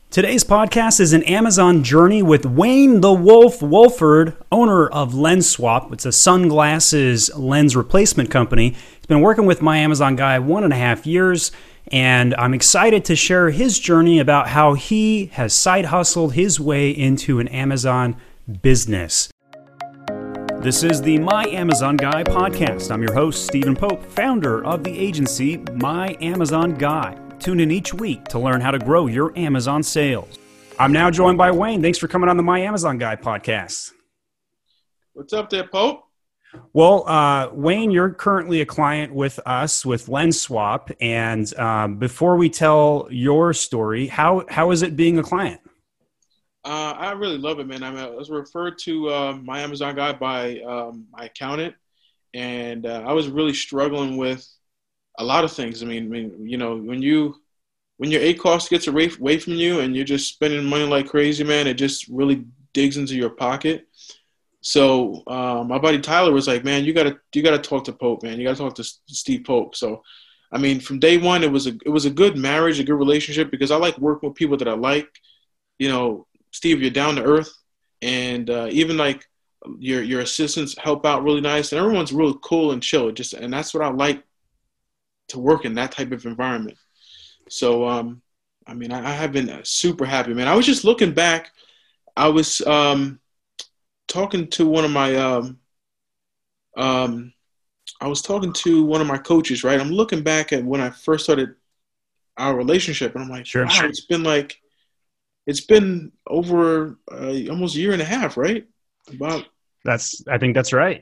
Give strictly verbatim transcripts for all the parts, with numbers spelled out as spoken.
Today's podcast is an Amazon journey with Wayne the Wolf Wolford, owner of LensSwap. It's a sunglasses lens replacement company. He's been working with My Amazon Guy one and a half years, and I'm excited to share his journey about how he has side hustled his way into an Amazon business. This is the My Amazon Guy podcast. I'm your host, Stephen Pope, founder of the agency My Amazon Guy. Tune in each week to learn how to grow your Amazon sales. I'm now joined by Wayne. Thanks for coming on the My Amazon Guy podcast. What's up there, Pope? Well, uh, Wayne, you're currently a client with us with LensSwap. And um, before we tell your story, how how is it being a client? Uh, I really love it, man. I, mean, I was referred to uh, My Amazon Guy by um, my accountant, and uh, I was really struggling with a lot of things. I mean, I mean, you know, when you when your A cost gets away, away from you and you're just spending money like crazy, man, it just really digs into your pocket. So uh, my buddy Tyler was like, man, you gotta you gotta talk to Pope, man. You gotta talk to Steve Pope. So, I mean, from day one, it was a it was a good marriage, a good relationship, because I like working with people that I like. You know, Steve, you're down to earth, and uh, even like your your assistants help out really nice, and everyone's really cool and chill. Just and that's what I like, to work in that type of environment. So, um, I mean, I, I have been super happy, man. I was just looking back. I was um, talking to one of my, um, um, I was talking to one of my coaches, right? I'm looking back at when I first started our relationship, and I'm like, Sure. wow, it's been like, it's been over uh, almost a year and a half, right? About That's, I think that's right.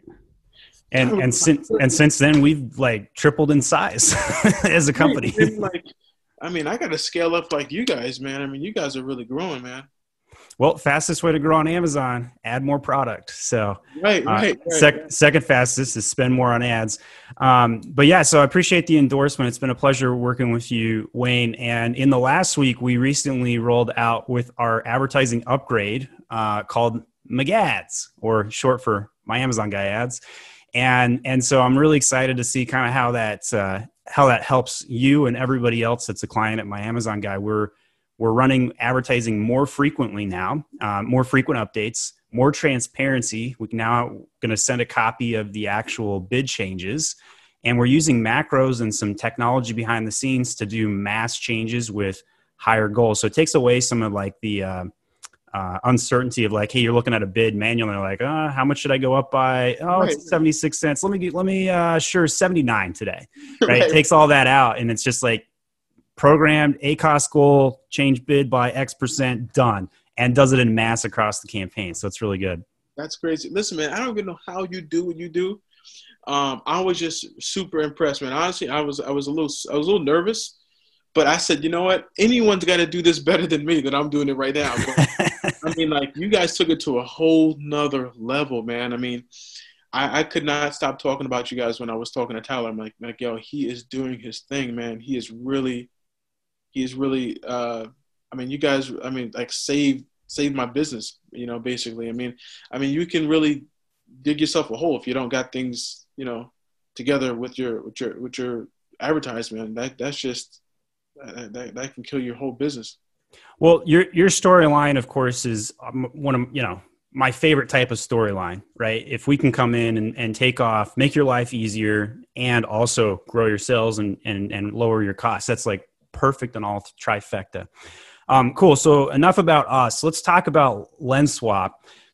And and since and since then we've like tripled in size as a company. Like, I mean, I got to scale up like you guys, man. I mean, you guys are really growing, man. Well, fastest way to grow on Amazon, add more product. So right, right, uh, right, sec- right. second fastest is spend more on ads. Um, but yeah, so I appreciate the endorsement. It's been a pleasure working with you, Wayne. And in the last week, we recently rolled out with our advertising upgrade uh, called MAGADS, or short for My Amazon Guy Ads. And and so I'm really excited to see kind of how that uh, how that helps you and everybody else that's a client at My Amazon Guy. We're we're running advertising more frequently now, uh, more frequent updates, more transparency. We're now going to send a copy of the actual bid changes, and we're using macros and some technology behind the scenes to do mass changes with higher goals. So it takes away some of like the uh, Uh, uncertainty of like, hey, you're looking at a bid manually, like, uh, how much should I go up by? Oh, Right. It's seventy-six cents. Let me get, let me, uh, sure, seventy-nine today, right? Right. It takes all that out, and it's just like programmed A cost goal, change bid by X percent, done, and does it in mass across the campaign. So it's really good. That's crazy. Listen, man, I don't even know how you do what you do. Um, I was just super impressed, man. Honestly, I was, I was a little, I was a little nervous, but I said, you know what? Anyone's got to do this better than me, that I'm doing it right now. But, I mean, like, you guys took it to a whole nother level, man. I mean, I, I could not stop talking about you guys when I was talking to Tyler. I'm like, like, yo, he is doing his thing, man. He is really, he is really, uh, I mean, you guys, I mean, like, saved, saved my business, you know, basically. I mean, I mean, you can really dig yourself a hole if you don't got things, you know, together with your, with your, with your advertisement. That, that's just, that, that, that can kill your whole business. Well, your your storyline, of course, is one of, you know, my favorite type of storyline, right? If we can come in and, and take off, make your life easier, and also grow your sales and and, and lower your costs, that's like perfect on all trifecta. Um, cool. So enough about us. Let's talk about LensSwap.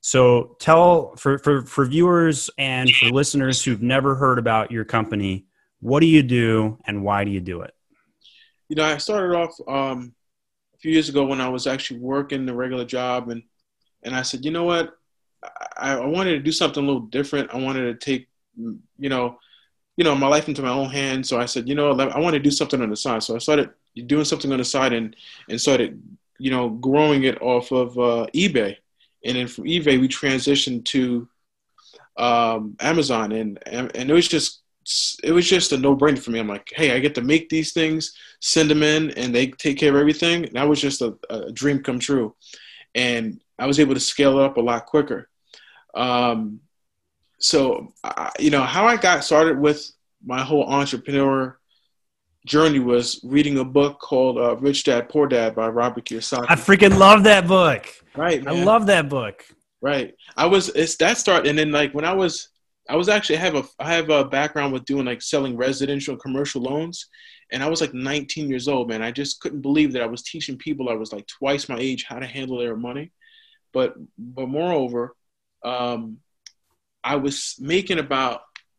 So tell for, for for viewers and for listeners who've never heard about your company, what do you do and why do you do it? You know, I started off um, a few years ago when I was actually working a regular job, and and I said, you know what, I, I wanted to do something a little different. I wanted to take, you know, you know, my life into my own hands. So I said, you know, I want to do something on the side. So I started doing something on the side and and started, you know, growing it off of uh, eBay, and then from eBay we transitioned to um, Amazon, and and it was just. It was just a no-brainer for me. I'm like, hey, I get to make these things, send them in, and they take care of everything. And that was just a, a dream come true. And I was able to scale it up a lot quicker. Um, so, I, you know, how I got started with my whole entrepreneur journey was reading a book called uh, Rich Dad Poor Dad by Robert Kiyosaki. I freaking love that book. Right, man. I love that book. Right. I was it's that start, and then like when I was I was actually I have a I have a background with doing like selling residential and commercial loans, and I was like nineteen years old, man. I just couldn't believe that I was teaching people I was like twice my age how to handle their money, but but moreover, um, I was making about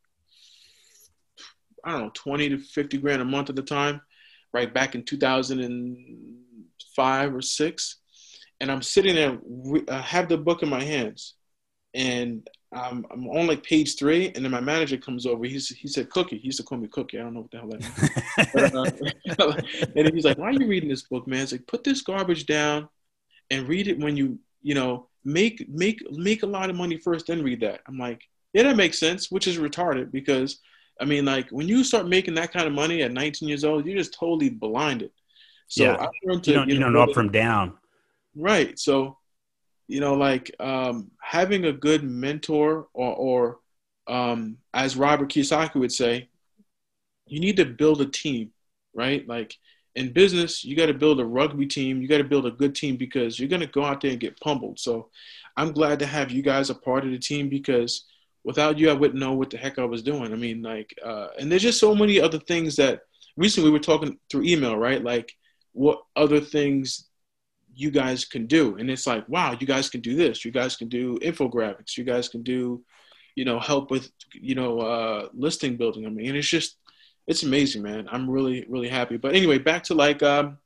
I don't know twenty to fifty grand a month at the time, right back in two thousand five or six, and I'm sitting there, I have the book in my hands, and I'm, I'm on like page three, and then my manager comes over. He's he said Cookie. He used to call me Cookie. I don't know what the hell that means. but, uh, and he's like, "Why are you reading this book, man?" It's like, put this garbage down and read it when you you know make make make a lot of money first, then read that. I'm like, yeah, that makes sense, which is retarded because I mean, like when you start making that kind of money at nineteen years old, you're just totally blinded. So yeah. I learned to you don't, you you know, don't know up from down. Right. So. You know, like um, having a good mentor or, or um, as Robert Kiyosaki would say, you need to build a team, right? Like in business, you got to build a rugby team. You got to build a good team because you're going to go out there and get pummeled. So I'm glad to have you guys a part of the team because without you, I wouldn't know what the heck I was doing. I mean, like, uh, and there's just so many other things that recently we were talking through email, right? Like what other things you guys can do. And it's like, wow, you guys can do this. You guys can do infographics. You guys can do, you know, help with, you know, uh, listing building. I mean, it's just, it's amazing, man. I'm really, really happy. But anyway, back to like, um,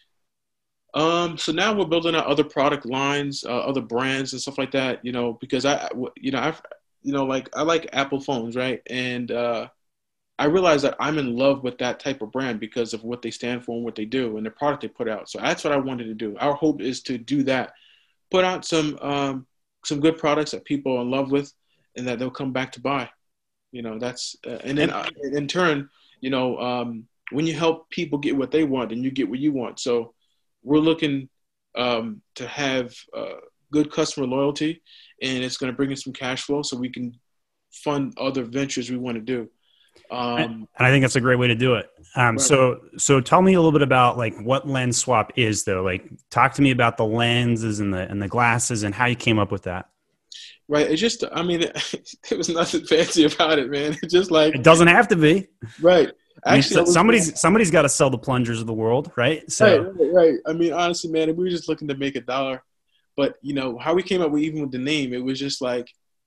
um, so now we're building out other product lines, uh, other brands and stuff like that, you know, because I, you know, I've, you know, like I like Apple phones, right? And, uh, I realized that I'm in love with that type of brand because of what they stand for and what they do and the product they put out. So that's what I wanted to do. Our hope is to do that, put out some um, some good products that people are in love with and that they'll come back to buy. You know, that's uh, and then uh, in turn, you know, um, when you help people get what they want, then you get what you want. So we're looking um, to have uh, good customer loyalty, and it's going to bring in some cash flow so we can fund other ventures we want to do. Um, and I think that's a great way to do it. Um, right. So, so tell me a little bit about like what Lens Swap is though. Like talk to me about the lenses and the, and the glasses and how you came up with that. Right. It's just, I mean, it, there was nothing fancy about it, man. It's just like, it doesn't have to be. Right. Actually, I mean, so, somebody's, somebody's got to sell the plungers of the world. Right. So, right, right, right. I mean, honestly, man, we were just looking to make a dollar, but you know, how we came up with even with the name, it was just like,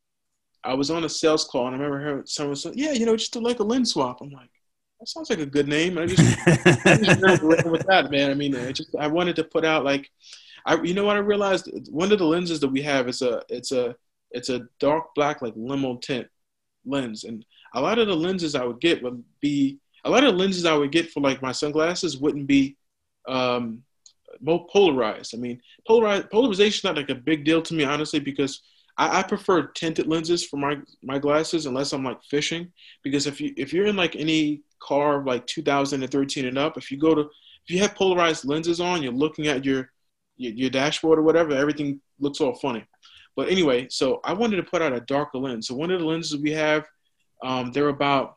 I was on a sales call and I remember hearing someone say, yeah, you know, just do like a lens swap. I'm like, that sounds like a good name. And I just, I just ran with that, man. I mean, I just, I wanted to put out like, I, you know what I realized? One of the lenses that we have is a, it's a, it's a dark black, like limo tint lens. And a lot of the lenses I would get would be, a lot of the lenses I would get for like my sunglasses wouldn't be um, polarized. I mean, polarized, polarization is not like a big deal to me, honestly, because I, I prefer tinted lenses for my, my glasses unless I'm like fishing, because if you if you're in like any car like two thousand thirteen and up, if you go to if you have polarized lenses on, you're looking at your your, your dashboard or whatever, everything looks all funny. But anyway, so I wanted to put out a darker lens. So one of the lenses we have, um, they're about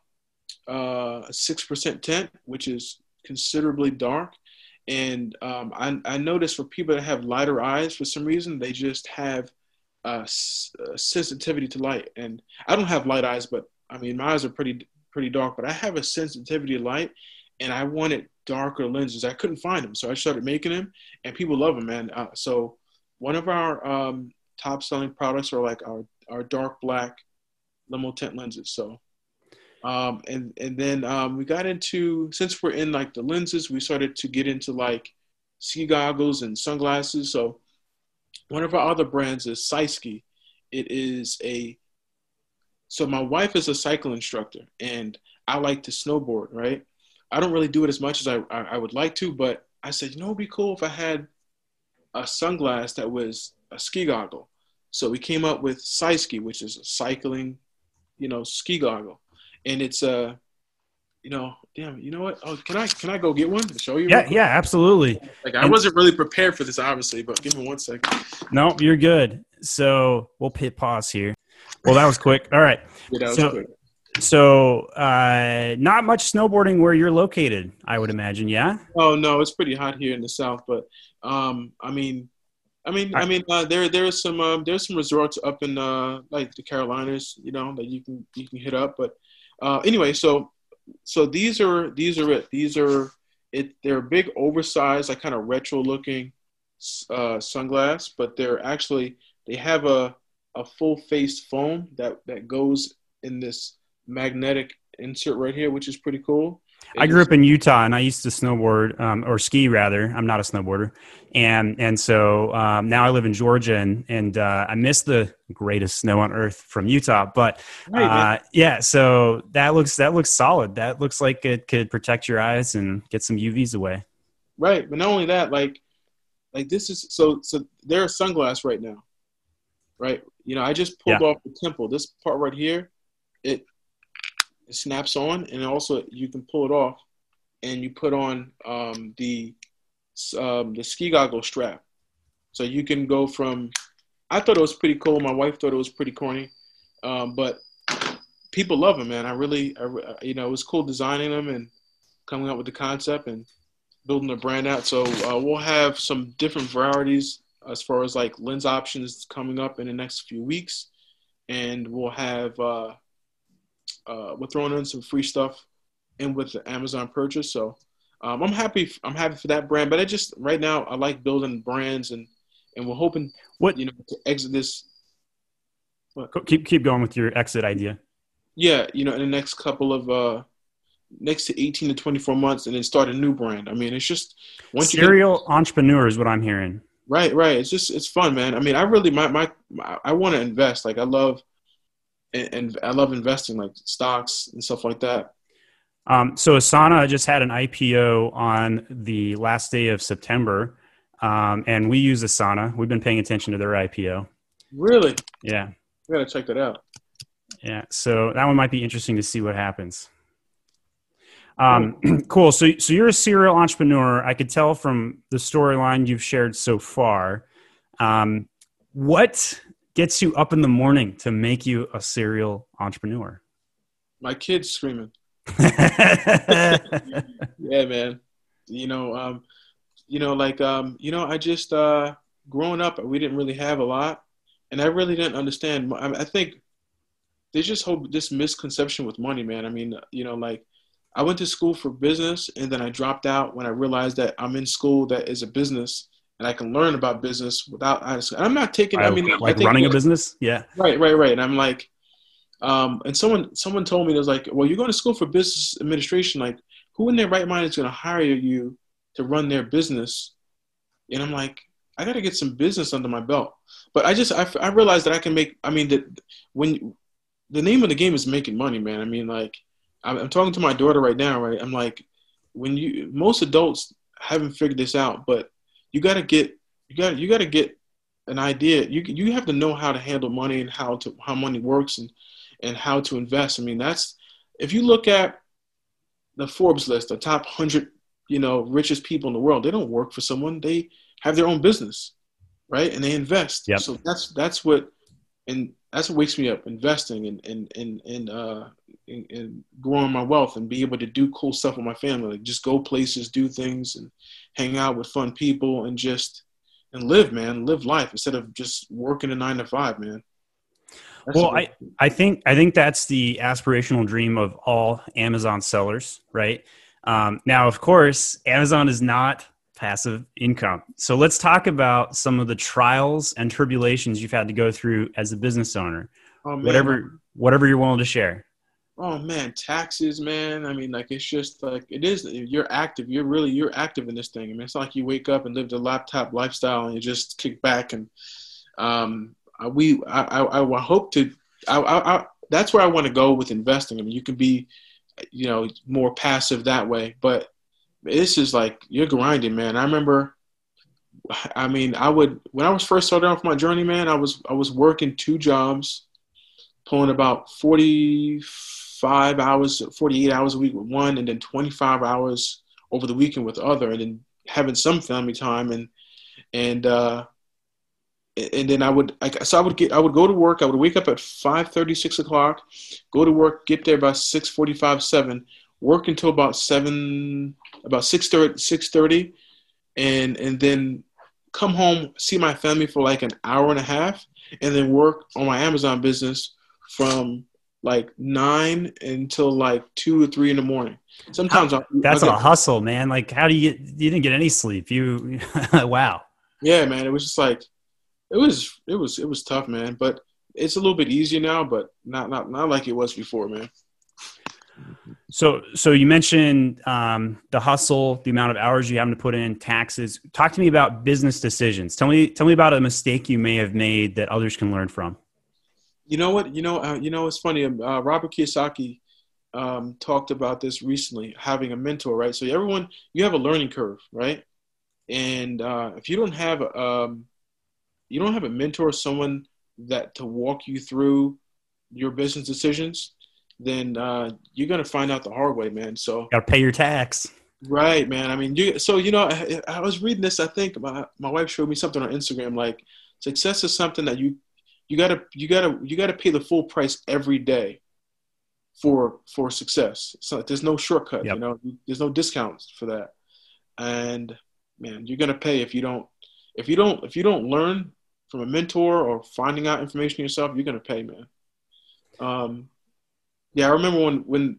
uh, six percent tint, which is considerably dark. And um, I, I noticed for people that have lighter eyes, for some reason, they just have Uh, sensitivity to light. And I don't have light eyes, but I mean, my eyes are pretty, pretty dark, but I have a sensitivity to light and I wanted darker lenses. I couldn't find them. So I started making them and people love them, man. Uh, so one of our um, top selling products are like our, our dark black limo tint lenses. So, um, and, and then um, we got into, since we're in like the lenses, we started to get into like ski goggles and sunglasses. So one of our other brands is Saiski. It is a, so my wife is a cycle instructor and I like to snowboard, right? I don't really do it as much as I, I, I would like to, but I said, you know, it'd be cool if I had a sunglass that was a ski goggle. So we came up with Saiski, which is a cycling, you know, ski goggle. And it's a, you know, damn, you know what? Oh, can I can I go get one to show you? Yeah, yeah, absolutely. Like I and, wasn't really prepared for this, obviously, but give me one second. No, you're good. So we'll hit pause here. Well, that was quick. All right. Yeah, that was so, quick. So, uh, not much snowboarding where you're located, I would imagine. Yeah. Oh no, it's pretty hot here in the South, but um, I mean, I mean, I I, mean, uh, there there's some um, there's some resorts up in uh, like the Carolinas, you know, that you can you can hit up. But uh, anyway, so so these are these are it. These are it. They're big, oversized, like kind of retro looking uh, sunglass, but they're actually they have a a full face foam that that goes in this magnetic insert right here, which is pretty cool. I It grew is up in Utah, and I used to snowboard um, or ski rather. I'm not a snowboarder, and and so um, now I live in Georgia, and and uh, I miss the greatest snow on earth from Utah. But right, man. uh, yeah, so that looks that looks solid. That looks like it could protect your eyes and get some U Vs away. Right, but not only that, like like this is so so they're a sunglass right now, right? You know, I just Yeah. pulled off the temple. This part right here, it, it snaps on, and also you can pull it off, and you put on um, the um, the ski goggle strap. So you can go from. I thought it was pretty cool. My wife thought it was pretty corny, um, but people love them, man. I really, I, you know, it was cool designing them and coming up with the concept and building a brand out. So uh, we'll have some different varieties as far as like lens options coming up in the next few weeks, and we'll have uh, uh, we're throwing in some free stuff in with the Amazon purchase. So um, I'm happy. I'm happy for that brand. But I just right now I like building brands, and and we're hoping What? you know to exit this. What? Keep keep going with your exit idea. Yeah, you know, in the next couple of uh, next to eighteen to twenty-four months, and then start a new brand. I mean, it's just once you get Serial entrepreneur is what I'm hearing. right, right. It's just it's fun, man. I mean, I really my my, my I want to invest. Like I love and, and I love investing, like stocks and stuff like that. Um, so Asana just had an I P O on the last day of September, um, and we use Asana. We've been paying attention to their I P O. Really, Yeah, I gotta check that out. yeah. So that one might be interesting to see what happens. Cool. Um, cool. So, so you're a serial entrepreneur. I could tell from the storyline you've shared so far. Um, what gets you up in the morning to make you a serial entrepreneur? My kid's screaming. Yeah. Yeah, man. You know, um, you know, like um, you know, I just uh, growing up, we didn't really have a lot, and I really didn't understand. I, I think there's just hope this misconception with money, man. I mean, you know, like I went to school for business, and then I dropped out when I realized that I'm in school that is a business, and I can learn about business without. I'm not taking. I mean, I Like think running a business? Yeah. right, right, right. And I'm like, um, and someone someone told me it was like, well, you're going to school for business administration. Like, who in their right mind is going to hire you to run their business? And I'm like, I got to get some business under my belt. But I just I, I realized that I can make. I mean, that when the name of the game is making money, man. I mean, like I'm, I'm talking to my daughter right now, right? I'm like, when you most adults haven't figured this out, but you got to get you got you got to get an idea. You you have to know how to handle money and how to how money works and and how to invest. I mean, that's if you look at the Forbes list, the top one hundred, you know, richest people in the world, they don't work for someone. They have their own business, right? And they invest. Yep. So that's that's what and that's what wakes me up, investing and and and and uh and, and growing my wealth and be able to do cool stuff with my family, like just go places, do things, and hang out with fun people, and just and live, man, live life instead of just working a nine to five, man. That's Well, the- I, I think I think that's the aspirational dream of all Amazon sellers, right? Um, now, of course, Amazon is not passive income. So let's talk about some of the trials and tribulations you've had to go through as a business owner. oh man, Whatever whatever you're willing to share. oh man, taxes, man. I mean, like it's just like it is. You're active. You're really you're active in this thing. I mean, it's not like you wake up and live the laptop lifestyle and you just kick back and um, uh, we. I, I, I hope to. I, I, I that's where I want to go with investing. I mean, you can be, you know, more passive that way, but this is like you're grinding, man. I remember. I mean, I would when I was first starting off my journey, man. I was I was working two jobs, pulling about forty-five hours, forty-eight hours a week with one, and then twenty-five hours over the weekend with the other, and then having some family time. And, and, uh, and then I would, I, so I would get, I would go to work. I would wake up at five thirty, six o'clock, go to work, get there by six forty-five, seven, work until about seven, about six thirty, six thirty, and, and then come home, see my family for like an hour and a half, and then work on my Amazon business from like nine until like two or three in the morning. Sometimes how, I'll, that's I'll a get, hustle, man. Like, how do you get, you didn't get any sleep? You, wow. yeah, man, it was just like, it was, it was, it was tough, man, but it's a little bit easier now, but not, not, not like it was before, man. So, so you mentioned um, the hustle, the amount of hours you having to put in, taxes. Talk to me about business decisions. Tell me, tell me about a mistake you may have made that others can learn from. You know what? You know, uh, you know, it's funny. Uh, Robert Kiyosaki um, talked about this recently, having a mentor, right? So everyone, you have a learning curve, right? And uh, if you don't have, um, you don't have a mentor, someone that to walk you through your business decisions, then uh, you're gonna find out the hard way, man. So Got to pay your tax. right, man. I mean, you. So you know, I, I was reading this. I think my my wife showed me something on Instagram. Like, success is something that you you gotta you gotta you gotta pay the full price every day for for success. So there's no shortcut. Yep. You know, there's no discounts for that. And man, you're gonna pay if you don't if you don't if you don't learn from a mentor or finding out information yourself. You're gonna pay, man. Um, yeah, I remember when when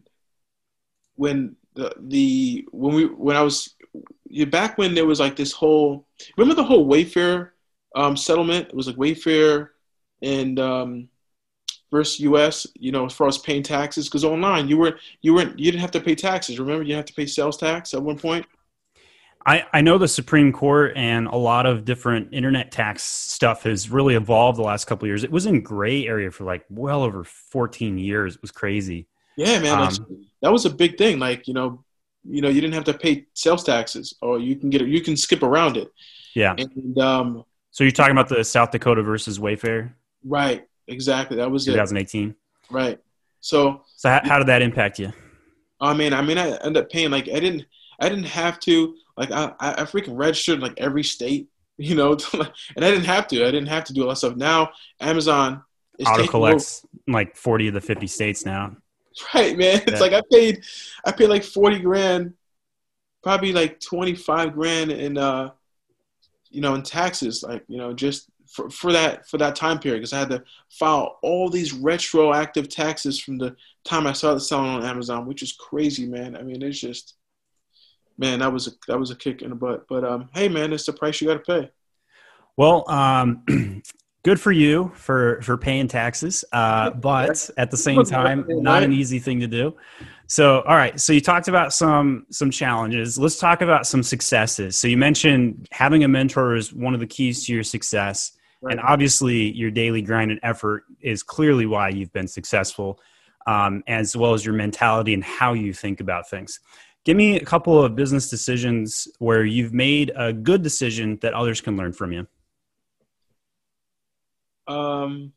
when the the when we when I was back when there was like this whole remember the whole Wayfair um, settlement. It was like Wayfair and um, versus U S. You know, as far as paying taxes, because online you were you weren't you didn't have to pay taxes. Remember, you had to pay sales tax at one point. I, I know the Supreme Court and a lot of different internet tax stuff has really evolved the last couple of years. It was in gray area for like well over fourteen years. It was crazy. Yeah, man. Like, um, that was a big thing. Like, you know, you know, you didn't have to pay sales taxes, or you can get it, you can skip around it. Yeah. And um, so you're talking about the South Dakota versus Wayfair? Right. Exactly. That was twenty eighteen. It. Right. So. So how, how did that impact you? I mean, I mean, I ended up paying like I didn't, I didn't have to like I, I freaking registered in like every state, you know, and I didn't have to. I didn't have to do all that stuff. Now Amazon is auto collects in like forty of the fifty states now. Right, man. It's yeah. like I paid, I paid like forty grand, probably like twenty-five grand in, uh, you know, in taxes, like, you know, just for, for that, for that time period. Cause I had to file all these retroactive taxes from the time I started selling on Amazon, which is crazy, man. I mean, it's just, man, that was a, that was a kick in the butt, but, um, hey man, it's the price you got to pay. Well, um, good for you for, for paying taxes, uh, but at the same time, not an easy thing to do. So, all right. So you talked about some some challenges. Let's talk about some successes. So you mentioned having a mentor is one of the keys to your success. Right. And obviously your daily grind and effort is clearly why you've been successful, um, as well as your mentality and how you think about things. Give me a couple of business decisions where you've made a good decision that others can learn from you. Um,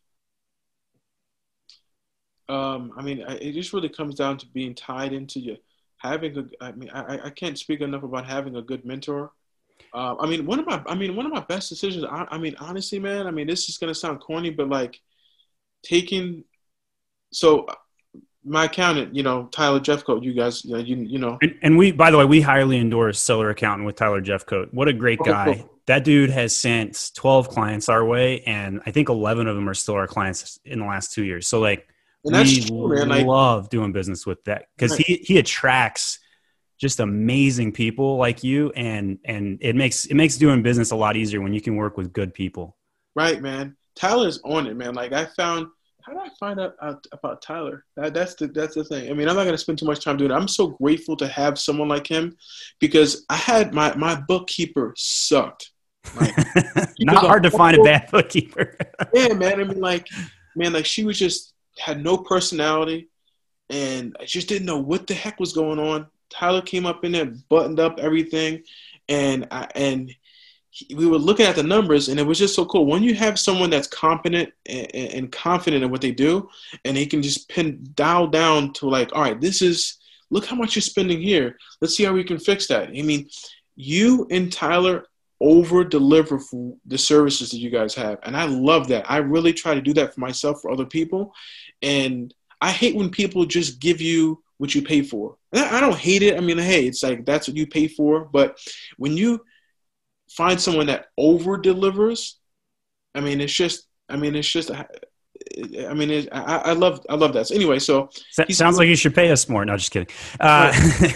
um, I mean, it just really comes down to being tied into you. Having a, I mean, I, I can't speak enough about having a good mentor. Uh, I mean, one of my, I mean, one of my best decisions. I, I mean, honestly, man. I mean, this is gonna sound corny, but like taking. So, my accountant, you know, Tyler Jeffcoat. You guys, you you, you know. And, and we, by the way, we highly endorse Seller Accountant with Tyler Jeffcoat. What a great guy. Oh, cool. That dude has sent twelve clients our way, and I think eleven of them are still our clients in the last two years. So, like, and we true, man. Like, love doing business with that because right. he, he attracts just amazing people like you, and and it makes it makes doing business a lot easier when you can work with good people. Right, man. Tyler's on it, man. Like, I found – how did I find out, out about Tyler? That, that's the that's the thing. I mean, I'm not going to spend too much time doing it. I'm so grateful to have someone like him because I had my, my bookkeeper sucked. Like, not hard to find a bad bookkeeper. Yeah, man. I mean, like, man, like she was just had no personality, and I just didn't know what the heck was going on. Tyler came up in there, buttoned up everything, and I, and he, we were looking at the numbers, and it was just so cool. When you have someone that's competent and, and confident in what they do, and he can just pin dial down to like, all right, this is look how much you're spending here. Let's see how we can fix that. I mean, you and Tyler over deliver for the services that you guys have. And I love that. I really try to do that for myself, for other people. And I hate when people just give you what you pay for. And I I don't hate it. I mean, hey, it's like, that's what you pay for. But when you find someone that over delivers, I mean, it's just, I mean, it's just, I mean, it, I, I love, I love that. So anyway, so S- sounds like you should pay us more. No, just kidding. Uh,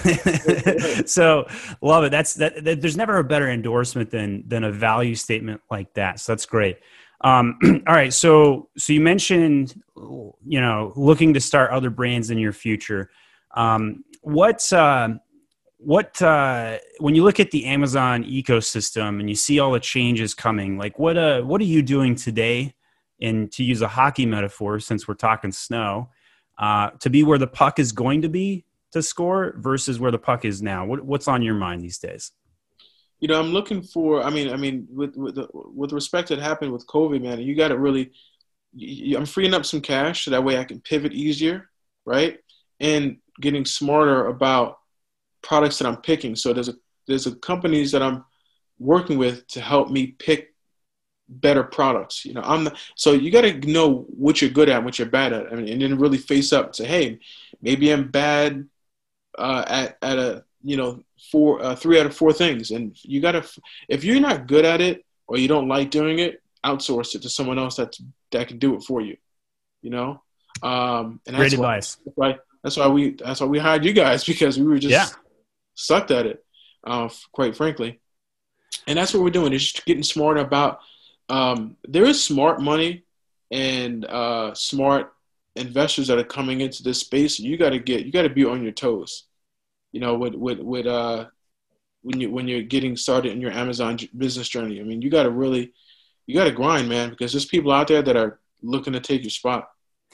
so love it. That's that, that. There's never a better endorsement than than a value statement like that. So that's great. Um, all right. So so you mentioned, you know, looking to start other brands in your future. Um, what uh, what uh, when you look at the Amazon ecosystem and you see all the changes coming, like what uh what are you doing today? And to use a hockey metaphor, since we're talking snow, uh, to be where the puck is going to be to score versus where the puck is now. What, what's on your mind these days? You know, I'm looking for. I mean, I mean, with with the, with respect to what happened with COVID, man, you got to really. You, I'm freeing up some cash so that way I can pivot easier, right? And getting smarter about products that I'm picking. So there's a there's a companies that I'm working with to help me pick better products. You know, I'm the, so you got to know what you're good at, and what you're bad at, I mean, and then really face up and say, hey, maybe I'm bad uh, at at a you know four uh, three out of four things, and you got to if you're not good at it or you don't like doing it, outsource it to someone else that's that can do it for you. You know, um, and that's Great why, advice. That's why that's why we that's why we hired you guys, because we were just yeah. sucked at it, uh, quite frankly. And that's what we're doing, is just getting smart about. Um, there is smart money and uh, smart investors that are coming into this space. You got to get, you got to be on your toes, you know, with, with, with, uh, when you, when you're getting started in your Amazon business journey. I mean, you got to really, you got to grind, man, because there's people out there that are looking to take your spot.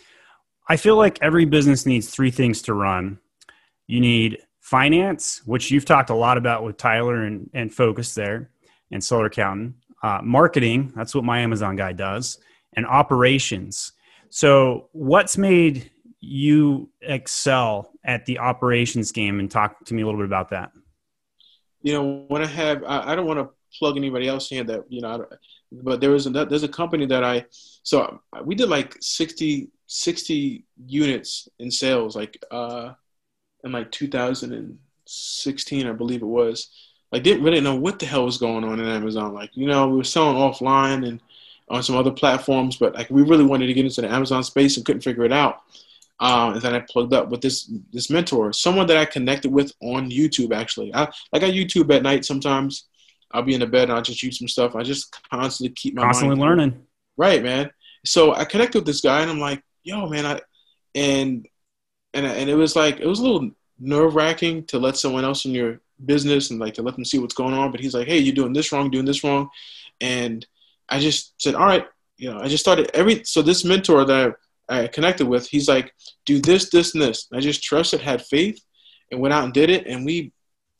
I feel like every business needs three things to run. You need finance, which you've talked a lot about with Tyler and, and Focus there and Solar Accountant. Uh, marketing, that's what my Amazon guy does, and operations. So what's made you excel at the operations game? And talk to me a little bit about that. You know, when I have, I, I don't want to plug anybody else in that, you know, but there was a, there's a company that I, so we did like sixty, sixty units in sales, like uh, in like two thousand sixteen, I believe it was. Like, didn't really know what the hell was going on in Amazon. Like, you know, we were selling offline and on some other platforms, but like we really wanted to get into the Amazon space and couldn't figure it out. Um, and then I plugged up with this this mentor, someone that I connected with on YouTube. Actually, I like I YouTube at night sometimes. I'll be in the bed and I'll just YouTube some stuff. I just constantly keep my constantly mind learning. Right, man. So I connected with this guy and I'm like, yo, man, I and and and it was like it was a little nerve wracking to let someone else in your business and like to let them see what's going on. But he's like, hey, you're doing this wrong, doing this wrong. And I just said, all right, you know, I just started every, so this mentor that I, I connected with, he's like, do this, this, and this. And I just trusted, had faith, and went out and did it. And we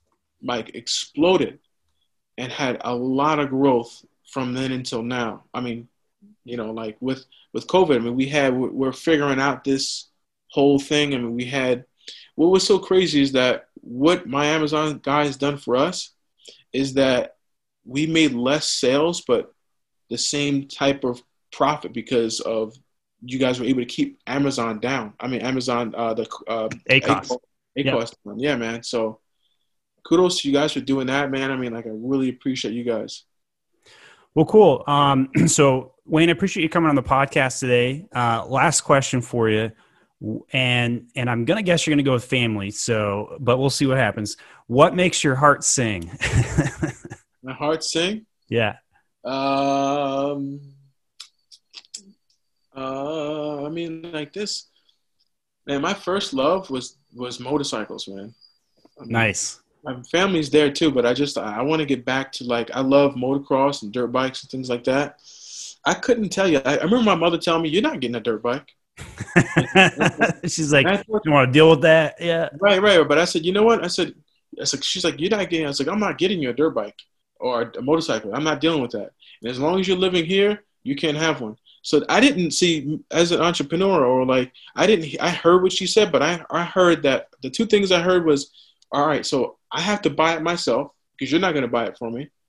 like exploded and had a lot of growth from then until now. I mean, you know, like with, with COVID, I mean, we had, we're figuring out this whole thing. I mean, we had, what was so crazy is that what my Amazon guy has done for us is that we made less sales, but the same type of profit because of you guys were able to keep Amazon down. I mean, Amazon, uh, the uh, A C O S. A C O S. Yeah. yeah, man. So kudos to you guys for doing that, man. I mean, like, I really appreciate you guys. Well, cool. Um, so Wayne, I appreciate you coming on the podcast today. Uh, last question for you. And and I'm gonna guess you're gonna go with family. So, but we'll see what happens. What makes your heart sing? My heart sing? Yeah. Um. Uh. I mean, like this. Man, my first love was was motorcycles, man. I mean, nice. My family's there too, but I just I, I want to get back to like I love motocross and dirt bikes and things like that. I couldn't tell you. I, I remember my mother telling me, "You're not getting a dirt bike." She's like, you want to deal with that? Yeah. Right, right. But I said, you know what? I said, I said, she's like, you're not getting, I was like, I'm not getting you a dirt bike or a motorcycle. I'm not dealing with that. And as long as you're living here, you can't have one. So I didn't see, as an entrepreneur, or like, I didn't, I heard what she said, but I, I heard that the two things I heard was, all right, so I have to buy it myself because you're not going to buy it for me.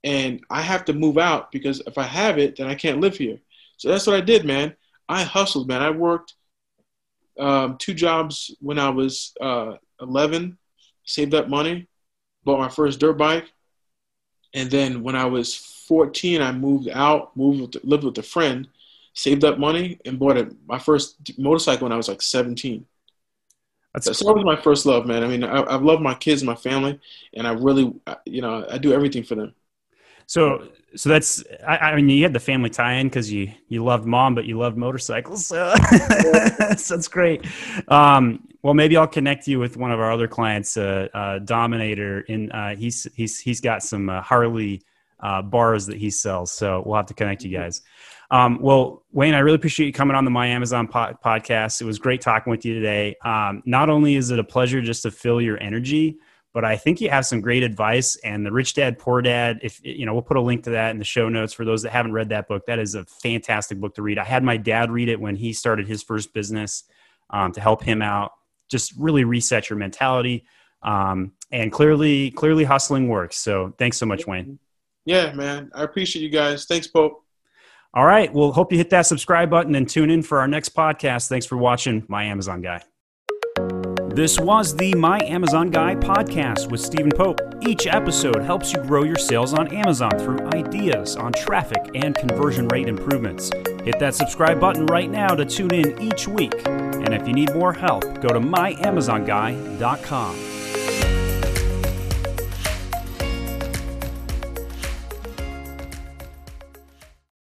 and I have to move out because if I have it, then I can't live here. So that's what I did, man. I hustled, man. I worked um, two jobs when I was uh, eleven, saved up money, bought my first dirt bike. And then when I was fourteen, I moved out, moved with, lived with a friend, saved up money, and bought a, my first motorcycle when I was like seventeen. That's, That's always my first love, man. I mean, I, I've loved my kids, my family, and I really, you know, I do everything for them. So, so that's, I, I mean, you had the family tie-in because you, you loved mom, but you loved motorcycles. So that's great. Um, well, maybe I'll connect you with one of our other clients, uh, uh, Dominator. In uh, he's he's he's got some uh, Harley uh, bars that he sells. So we'll have to connect you guys. Um, well, Wayne, I really appreciate you coming on the My Amazon po- podcast. It was great talking with you today. Um, not only is it a pleasure just to feel your energy, but I think you have some great advice. And the Rich Dad, Poor Dad, if you know, we'll put a link to that in the show notes for those that haven't read that book. That is a fantastic book to read. I had my dad read it when he started his first business um, to help him out. Just really reset your mentality. Um, and clearly, clearly hustling works. So thanks so much, Wayne. Yeah, man. I appreciate you guys. Thanks, Pope. All right. Well, hope you hit that subscribe button and tune in for our next podcast. Thanks for watching My Amazon Guy. This was the My Amazon Guy podcast with Stephen Pope. Each episode helps you grow your sales on Amazon through ideas on traffic and conversion rate improvements. Hit that subscribe button right now to tune in each week. And if you need more help, go to my amazon guy dot com.